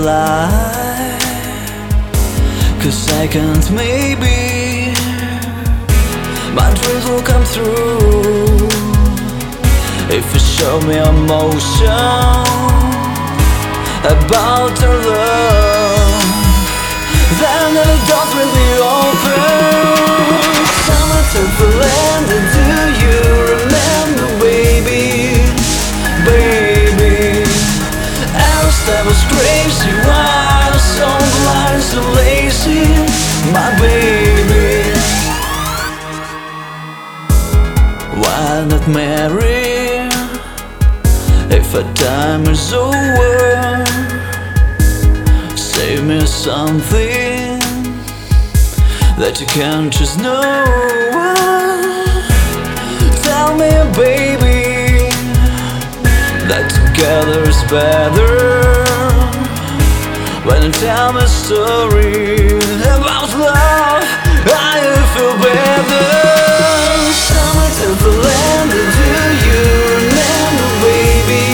lie, 'cause seconds maybe my dreams will come true if you show me emotion about our love. Then the doors will be open. Summertime for land, and do you remember, baby? Baby, ours that was crazy, wild, so blind, so lazy, my baby. Why not marry if our time is over? Save me something that you can't just know. Tell me, baby, that together is better. When you tell me a story about love, I feel better. Summertime for land, and do you remember, baby?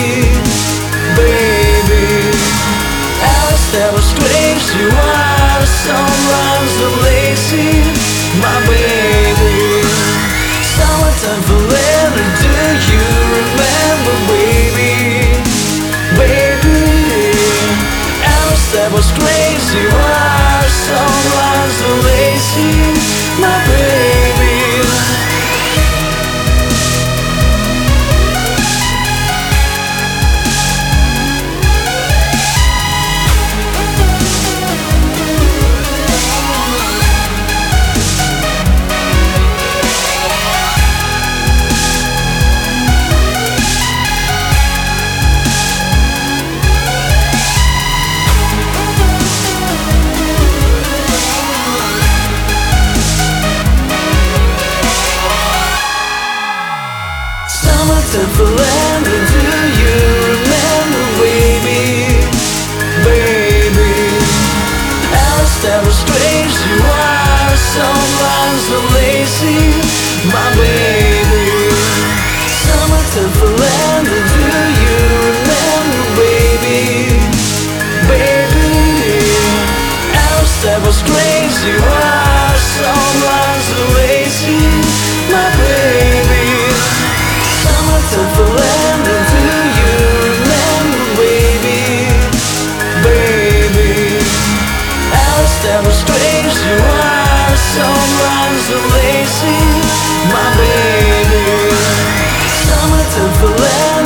Baby, ours that was crazy, wild, sunrise, so lazy, my baby. Summertime for land, and do you remember, baby? Baby, ours that was crazy, wild, sunrise, so lazy, my baby. Summertime for land, and do you remember, baby? Baby, ours that was crazy, wild, sunrise, so lazy, my baby. Summertime for land, and do you remember, baby? Baby, ours that was crazy, wild, sunrise, so lazy, my baby. Summertime for land, and do you remember, baby? Baby, ours that was crazy, wild, sunrise, so lazy, my baby. Summertime for land.